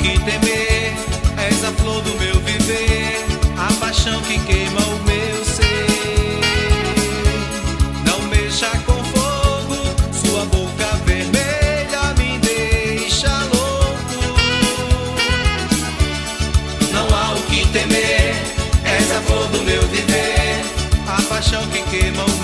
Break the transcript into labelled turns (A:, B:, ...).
A: que temer, és a flor do meu viver, a paixão que queima o meu ser. Não mexa com fogo, sua boca vermelha me deixa louco. Não há o que temer, és a flor do meu viver, a paixão que queima o